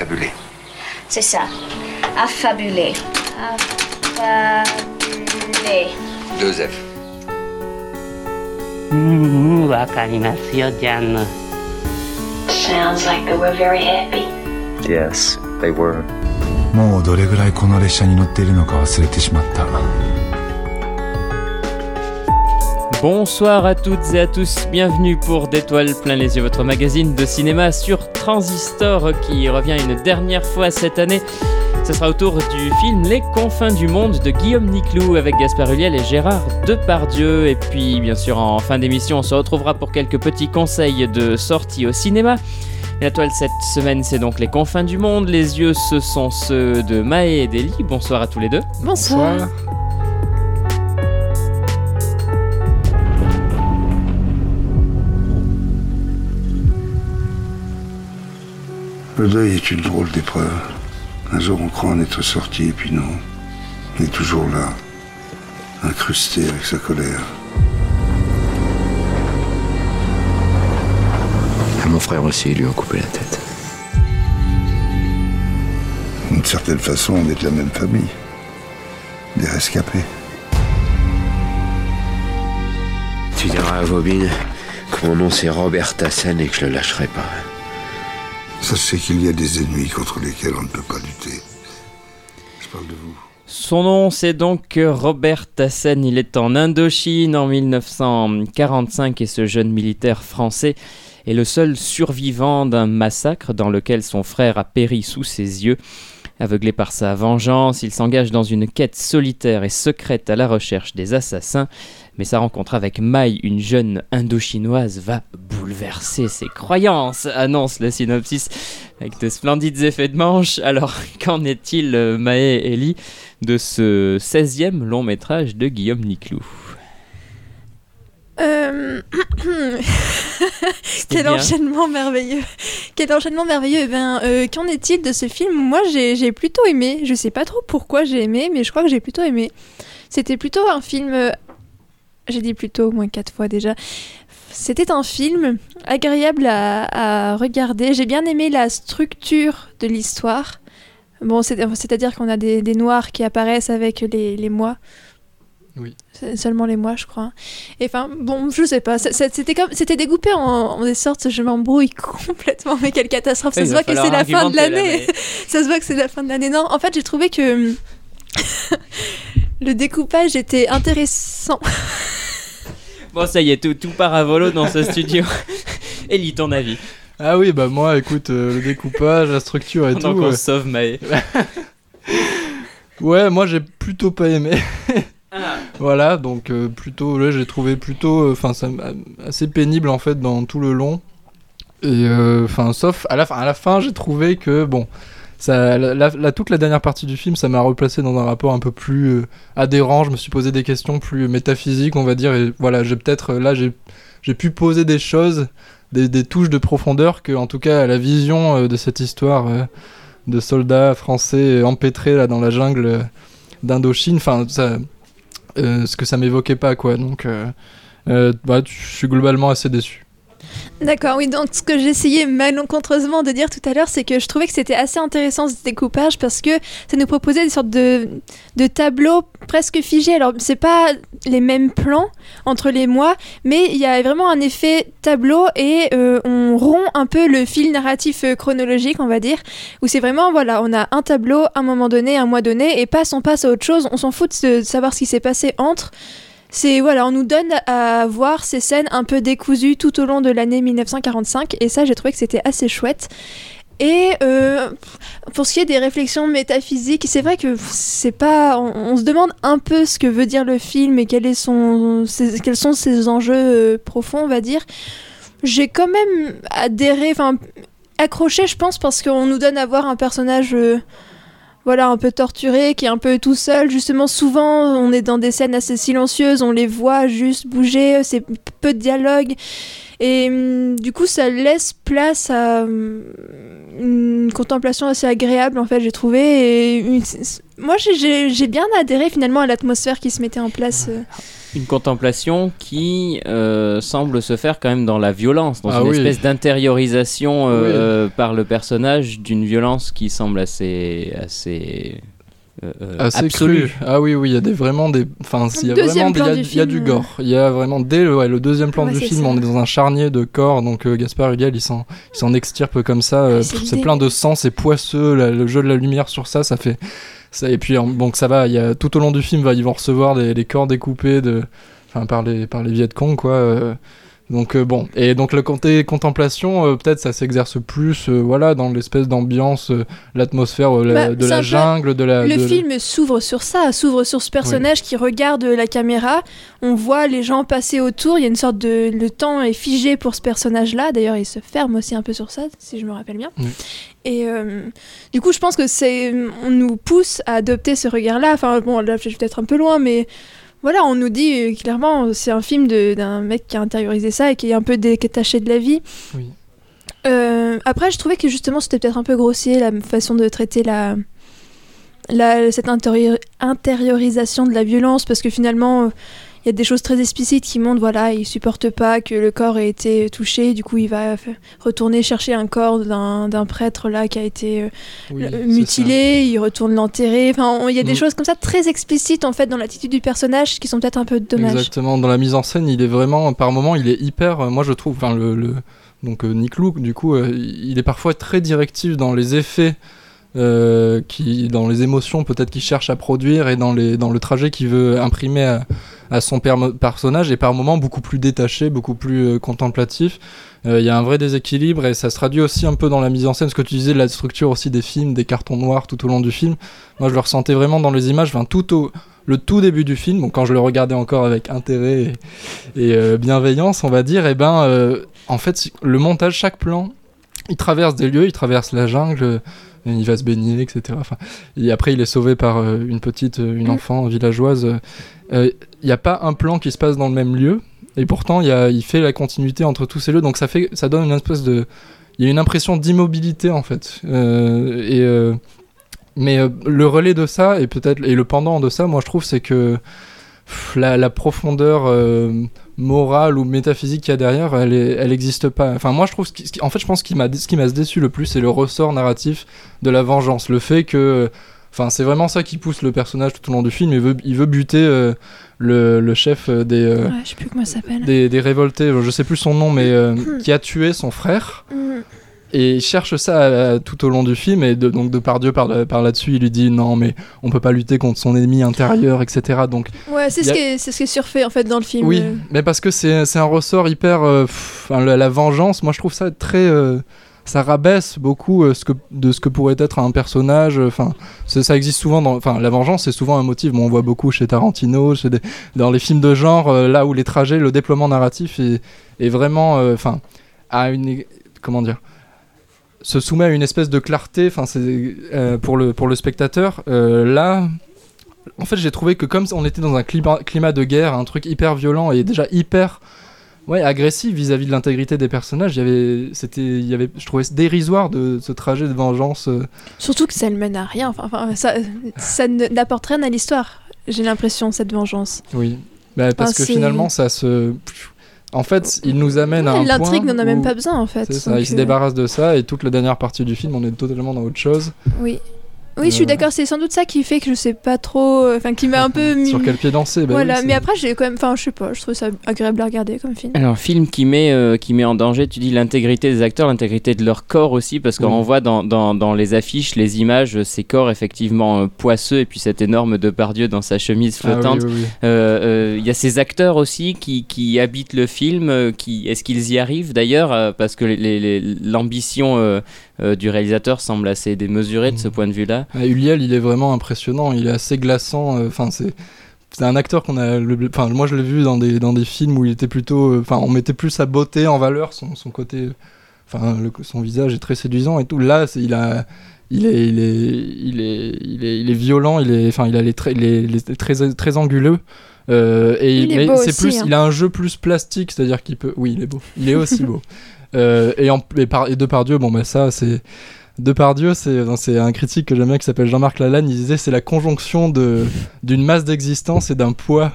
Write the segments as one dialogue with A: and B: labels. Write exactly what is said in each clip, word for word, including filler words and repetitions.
A: Affabulé.
B: C'est ça. Affabulé. Affabulé.
A: Deux F.
C: Hmm, wakarimasu, Jan.
B: Sounds like they were very happy.
D: Yes, they were.
E: もうどれぐらいこの列車に乗っているのか忘れてしまった。
F: Bonsoir à toutes et à tous, bienvenue pour d'Étoiles plein les yeux, votre magazine de cinéma sur Transistor qui revient une dernière fois cette année. Ce sera autour du film Les Confins du Monde de Guillaume Niclou avec Gaspard Ulliel et Gérard Depardieu. Et puis bien sûr en fin d'émission on se retrouvera pour quelques petits conseils de sortie au cinéma. La toile cette semaine c'est donc Les Confins du Monde, les yeux ce sont ceux de Maë et d'Élie. Bonsoir à tous les deux.
G: Bonsoir, Bonsoir.
H: Le deuil est une drôle d'épreuve. Un jour on croit en être sorti et puis non. On est toujours là, incrusté avec sa colère.
D: À mon frère aussi, ils lui ont coupé la tête.
H: D'une certaine façon, on est de la même famille. Des rescapés.
D: Tu diras à Vobine que mon nom c'est Robert Tassen et que je le lâcherai pas.
H: Sachez qu'il y a des ennemis contre lesquels on ne peut pas lutter. Je parle de vous.
F: Son nom, c'est donc Robert Tassen. Il est en Indochine en dix-neuf cent quarante-cinq et ce jeune militaire français est le seul survivant d'un massacre dans lequel son frère a péri sous ses yeux. Aveuglé par sa vengeance, il s'engage dans une quête solitaire et secrète à la recherche des assassins. Mais sa rencontre avec Mai, une jeune Indochinoise, va bouleverser ses croyances, annonce le synopsis avec de splendides effets de manche. Alors, qu'en est-il, Maë et Élie, de ce seizième long métrage de Guillaume Niclou ?
G: Euh... Quel bien. enchaînement merveilleux. Quel enchaînement merveilleux. Eh ben, euh, qu'en est-il de ce film ? Moi, j'ai, j'ai plutôt aimé. Je sais pas trop pourquoi j'ai aimé, mais je crois que j'ai plutôt aimé. C'était plutôt un film... Euh... J'ai dit plutôt au moins quatre fois déjà. C'était un film agréable à, à regarder. J'ai bien aimé la structure de l'histoire. Bon, c'est, c'est-à-dire qu'on a des, des noirs qui apparaissent avec les, les mois. Oui. C'est seulement les mois, je crois. Et enfin, bon, je sais pas. C'était, comme, c'était découpé en, en des sortes, je m'embrouille complètement. Mais quelle catastrophe. Ça oui, se voit que c'est la fin de l'année. Là, mais... Ça se voit que c'est la fin de l'année. Non, en fait, j'ai trouvé que le découpage était intéressant.
F: Bon, ça y est, tout, tout part à volo dans ce studio. Élie, ton avis ?
I: Ah oui, bah moi, écoute, euh, le découpage, la structure et
F: Pendant
I: tout...
F: qu'on
I: euh...
F: sauve Maë.
I: Ouais, moi, j'ai plutôt pas aimé.
F: Ah.
I: Voilà, donc euh, plutôt, là, j'ai trouvé plutôt... Enfin, ça assez pénible, en fait, dans tout le long. Et, enfin, euh, sauf, à la, fin, à la fin, j'ai trouvé que, bon... Ça, la, la, la, toute la dernière partie du film, ça m'a replacé dans un rapport un peu plus euh, adhérent. Je me suis posé des questions plus métaphysiques, on va dire. Et voilà, j'ai peut-être là, j'ai, j'ai pu poser des choses, des, des touches de profondeur que, en tout cas, la vision euh, de cette histoire euh, de soldats français empêtrés là dans la jungle euh, d'Indochine, enfin, ça, euh, ce que ça m'évoquait pas, quoi. Donc, euh, euh, bah, je suis globalement assez déçu.
G: D'accord, oui, donc ce que j'essayais malencontreusement de dire tout à l'heure, c'est que je trouvais que c'était assez intéressant ce découpage parce que ça nous proposait des sortes de, de tableaux presque figés. Alors, c'est pas les mêmes plans entre les mois, mais il y a vraiment un effet tableau et euh, on rompt un peu le fil narratif euh, chronologique, on va dire, où c'est vraiment, voilà, on a un tableau, à un moment donné, un mois donné, et passe, on passe à autre chose, on s'en fout de, de savoir ce qui s'est passé entre. C'est, voilà, on nous donne à voir ces scènes un peu décousues tout au long de l'année dix-neuf cent quarante-cinq et ça j'ai trouvé que c'était assez chouette. Et euh, pour ce qui est des réflexions métaphysiques, c'est vrai que c'est pas, on, on se demande un peu ce que veut dire le film et quel est son, ses, quels sont ses enjeux euh, profonds, on va dire. J'ai quand même adhéré, enfin accroché je pense parce qu'on nous donne à voir un personnage... Euh, voilà, un peu torturé, qui est un peu tout seul. Justement, souvent, on est dans des scènes assez silencieuses, on les voit juste bouger, c'est peu de dialogue. Et hum, du coup, ça laisse place à hum, une contemplation assez agréable, en fait, j'ai trouvé. Et une... Moi, j'ai, j'ai, j'ai bien adhéré, finalement, à l'atmosphère qui se mettait en place. Euh...
F: Une contemplation qui euh, semble se faire quand même dans la violence, dans
I: Ah
F: une
I: oui.
F: espèce d'intériorisation euh,
I: Oui.
F: euh, par le personnage d'une violence qui semble assez, assez, euh, euh,
I: Assez
F: absolue.
I: cru. Ah oui, oui, il y a des, vraiment des. Enfin, il y a
G: Deuxième
I: vraiment des-
G: plan
I: il y a,
G: du
I: il y a
G: film,
I: du gore. Il y a vraiment dès le, ouais, le deuxième plan
G: Ouais,
I: du
G: c'est
I: film,
G: ça.
I: on est dans un charnier de corps. Donc euh, Gaspard Ulliel, il s'en, il s'en extirpe comme ça. euh,
G: Ouais, c'est
I: pff, c'est
G: l'idée.
I: plein de sang, c'est poisseux. la- le jeu de la lumière sur ça, ça fait. Ça, et puis en- donc ça va. Il y a tout au long du film, va, ils vont recevoir des, des corps découpés de, enfin par les par les Viet Cong quoi. euh, Donc euh, bon, et donc le côté contemplation, euh, peut-être ça s'exerce plus, euh, voilà, dans l'espèce d'ambiance, euh, l'atmosphère euh, la-
G: Bah,
I: de
G: c'est
I: la
G: un peu-
I: jungle, de la.
G: Le
I: de-
G: film s'ouvre sur ça, s'ouvre sur ce personnage qui regarde la caméra. On voit les gens passer autour. Il y a une sorte de. Le temps est figé pour ce personnage-là. D'ailleurs, il se ferme aussi un peu sur ça, si je me rappelle bien.
I: Oui.
G: Et euh, du coup, je pense que c'est. On nous pousse à adopter ce regard-là. Enfin, bon, là, je suis peut-être un peu loin, mais. Voilà, on nous dit euh, clairement, c'est un film de- d'un mec qui a intériorisé ça et qui est un peu détaché de la vie.
I: Oui.
G: Euh, après, je trouvais que justement, c'était peut-être un peu grossier la façon de traiter la, la, cette intérieur- intériorisation de la violence, parce que finalement, il y a des choses très explicites qui montrent, voilà, il supporte pas que le corps ait été touché, du coup, il va f- retourner chercher un corps d'un d'un prêtre là qui a été euh,
I: Oui,
G: euh,
I: c'est
G: mutilé, il retourne l'enterrer. Enfin, on- il y a des
I: Mm.
G: choses comme ça très explicites en fait dans l'attitude du personnage qui sont peut-être un peu
I: ça.
G: dommages.
I: Exactement. Dans la mise en scène, il est vraiment, par moment, il est hyper. euh, moi, je trouve, enfin le, le donc euh, Nick Look, du coup, euh, il est parfois très directif dans les effets. Euh, qui, dans les émotions peut-être qu'il cherche à produire et dans, les, dans le trajet qu'il veut imprimer à, à son permo- personnage, et par moments beaucoup plus détaché, beaucoup plus euh, contemplatif. Il euh, y a un vrai déséquilibre et ça se traduit aussi un peu dans la mise en scène, ce que tu disais de la structure aussi des films, des cartons noirs tout au long du film. Moi je le ressentais vraiment dans les images, enfin, tout au, le tout début du film, bon, quand je le regardais encore avec intérêt et, et euh, bienveillance on va dire, et ben euh, en fait le montage, chaque plan, il traverse des lieux, il traverse la jungle, il va se baigner, et cetera. Enfin, et après, il est sauvé par euh, une petite, euh, une enfant villageoise. Il n'y a pas un plan qui se passe dans le même lieu, et pourtant, y a, il fait la continuité entre tous ces lieux. Donc, ça fait, ça donne une espèce de, il y a une impression d'immobilité en fait. Euh, et euh, mais euh, le relais de ça, et peut-être et le pendant de ça, moi, je trouve, c'est que pff, la, la profondeur euh, morale ou métaphysique qu'il y a derrière, elle, est, elle existe pas. Enfin, moi, je trouve, ce qui, ce qui- en fait, je pense ce qui m'a, ce qui m'a déçu le plus, c'est le ressort narratif de la vengeance, le fait que, enfin, c'est vraiment ça qui pousse le personnage tout au long du film. Il veut, il veut buter euh, le, le chef des, euh,
G: Ouais, je sais plus comment ça s'appelle.
I: des, des révoltés. Je sais plus son nom, mais euh, qui a tué son frère.
G: Mm.
I: Et il cherche ça euh, tout au long du film, et de, donc Depardieu par, par là-dessus, il lui dit non, mais on peut pas lutter contre son ennemi intérieur, et cetera. Donc
G: Ouais, c'est
I: Y
G: ce,
I: a-
G: qui est, c'est ce qui est surfait en fait dans le film.
I: oui,
G: Euh,
I: mais parce que c'est c'est un ressort hyper, euh, pff, enfin, la, la vengeance. Moi, je trouve ça très, euh, ça rabaisse beaucoup euh, ce que, de ce que pourrait être un personnage. Enfin, c'est- ça existe souvent dans, enfin, la vengeance, c'est souvent un motif. Bon, on voit beaucoup chez Tarantino, chez des- dans les films de genre, euh, là où les trajets, le déploiement narratif est, est vraiment, euh, enfin, à une, comment dire, se soumet à une espèce de clarté. Enfin, c'est euh, pour le pour le spectateur. Euh, là. En fait, j'ai trouvé que comme on était dans un climat, climat de guerre, un truc hyper violent et déjà hyper, ouais, agressif vis-à-vis de l'intégrité des personnages, il y avait, c'était, il y avait, je trouvais dérisoire de ce trajet de vengeance. euh.
G: Surtout que ça ne mène à rien. Enfin, enfin, ça, ça ne- n'apporte rien à l'histoire. J'ai l'impression cette vengeance.
I: Oui, bah, parce
G: Ah,
I: que
G: c'est-
I: finalement, ça se, en fait, il nous amène à
G: Ouais,
I: un point.
G: L'intrigue n'en a même
I: où-
G: pas besoin en fait.
I: C'est ça,
G: Donc,
I: il se
G: euh,
I: débarrasse de ça et toute la dernière partie du film, on est totalement dans autre chose.
G: Oui. Oui, je suis
I: Euh.
G: d'accord. C'est sans doute ça qui fait que je sais pas trop. euh, Enfin, qui m'a un peu mis.
I: Sur quel pied danser bah
G: Voilà,
I: oui, c'est-
G: mais après j'ai quand même. Enfin, je sais pas. Je trouve ça agréable à regarder comme film.
F: Alors, film qui met, euh, qui met en danger, tu dis, l'intégrité des acteurs, l'intégrité de leur corps aussi, parce qu'on
I: Oui.
F: voit dans, dans, dans les affiches, les images, euh, ces corps effectivement euh, poisseux, et puis cet énorme Depardieu dans sa chemise
I: Ah oui,
F: flottante.
I: oui, oui.
F: Euh, euh, Il y a ces acteurs aussi qui, qui habitent le film. euh, Qui, est-ce qu'ils y arrivent d'ailleurs euh, Parce que les- les- les- l'ambition euh, euh, du réalisateur semble assez démesurée de ce
I: Mhm.
F: point de vue-là.
I: Ah, Ulliel, il est vraiment impressionnant, il est assez glaçant. Enfin, c'est c'est un acteur qu'on a. le- Enfin, moi, je l'ai vu dans des dans des films où il était plutôt. Enfin, on mettait plus sa beauté en valeur, son son côté. Enfin, le- son visage est très séduisant et tout. Là, c'est- il a. Il est, il est, il est, il est, il est violent. Il est, enfin, il a les traits, les, les très, très anguleux. Euh, et
G: Il est
I: mais
G: beau
I: c'est
G: aussi,
I: plus,
G: hein.
I: il a un jeu plus plastique, c'est-à-dire qu'il peut. Oui, il est beau. Il est aussi beau. Euh, et, en, et, par, et Depardieu, bon, bah ça, c'est. Depardieu, c'est, c'est un critique que j'aime bien qui s'appelle Jean-Marc Lalanne. Il disait c'est la conjonction de, d'une masse d'existence et d'un poids.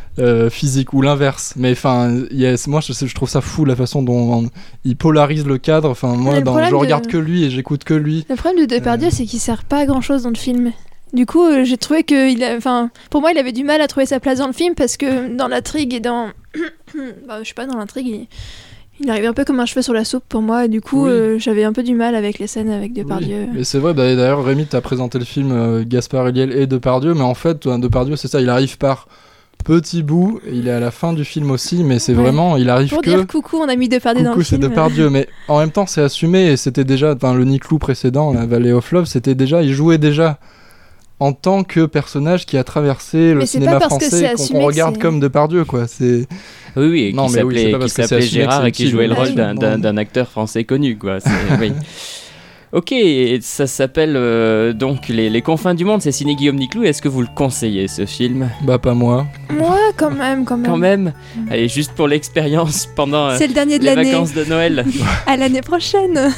I: euh, physique ou l'inverse. Mais enfin, yes, moi je, je trouve ça fou la façon dont on, il polarise le cadre. Enfin, moi, dans, je regarde
G: de...
I: que lui et j'écoute que lui.
G: Le problème de Depardieu, euh... c'est qu'il sert pas à grand chose dans le film. Du coup, euh, j'ai trouvé que, il a, enfin, pour moi, il avait du mal à trouver sa place dans le film parce que dans l'intrigue et dans, bah, je sais pas, dans l'intrigue, il... il arrivait un peu comme un cheveu sur la soupe pour moi. Et du coup, oui. euh, j'avais un peu du mal avec les scènes avec Depardieu.
I: Oui. Mais c'est vrai, d'ailleurs, Rémi t'a présenté le film euh, Gaspard Ulliel et Depardieu, mais en fait, Depardieu, c'est ça, il arrive par petit bout, il est à la fin du film aussi, mais c'est ouais. vraiment, il arrive
G: pour
I: que...
G: Pour dire coucou, on a mis Depardieu
I: coucou,
G: dans le film.
I: Coucou, c'est Depardieu, mais en même temps, c'est assumé, et c'était déjà, enfin, le Niclou précédent, la Valley of Love, c'était déjà, il jouait déjà en tant que personnage qui a traversé le
G: mais
I: cinéma français, qu'on, qu'on regarde
G: c'est...
I: comme Depardieu, quoi, c'est...
F: Oui, oui, et
I: non,
F: qui
I: mais
F: s'appelait,
I: oui,
F: qui s'appelait Gérard et qui jouait le rôle d'un, d'un, d'un acteur français connu, quoi. C'est, oui. Ok, ça s'appelle euh, donc les, les confins du monde, c'est signé Guillaume Niclou. Est-ce que vous le conseillez, ce film ?
I: Bah pas moi.
G: Moi, quand même, quand même.
F: Quand même. Mmh. Allez, juste pour l'expérience pendant euh,
G: c'est le dernier de
F: les
G: l'année.
F: vacances de Noël.
G: À l'année prochaine.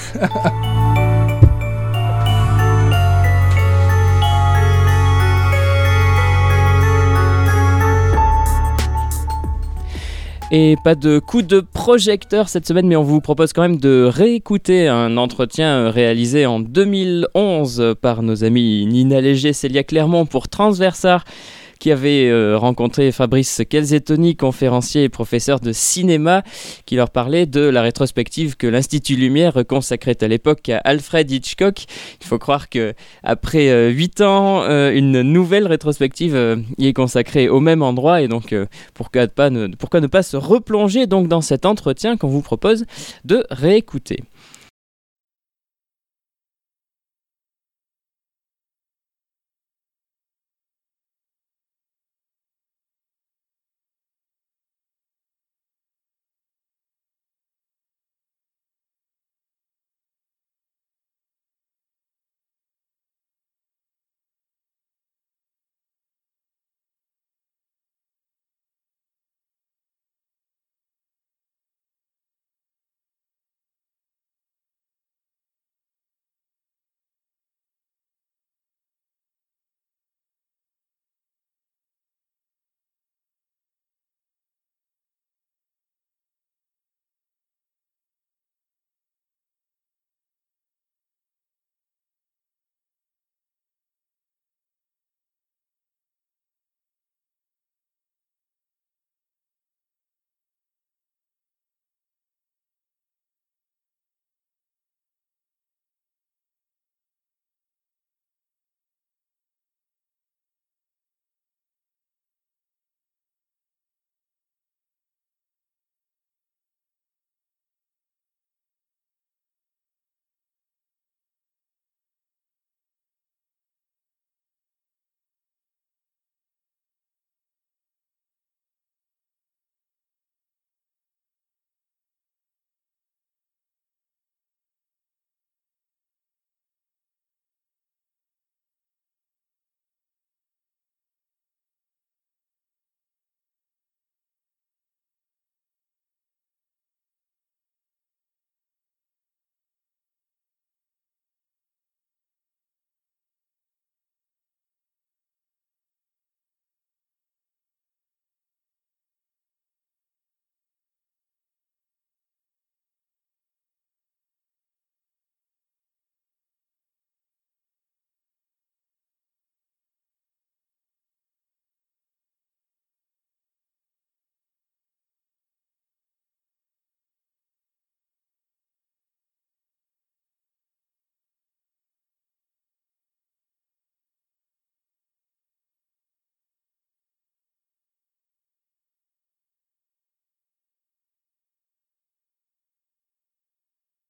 F: Et pas de coup de projecteur cette semaine, mais on vous propose quand même de réécouter un entretien réalisé en deux mille onze par nos amis Nina Léger, Célia Clermont pour Transversar, qui avait euh, rencontré Fabrice Kelzettoni, conférencier et professeur de cinéma, qui leur parlait de la rétrospective que l'Institut Lumière consacrait à l'époque à Alfred Hitchcock. Il faut croire qu'après huit euh, ans, euh, une nouvelle rétrospective euh, y est consacrée au même endroit, et donc euh, pourquoi, pas ne, pourquoi ne pas se replonger donc dans cet entretien qu'on vous propose de réécouter.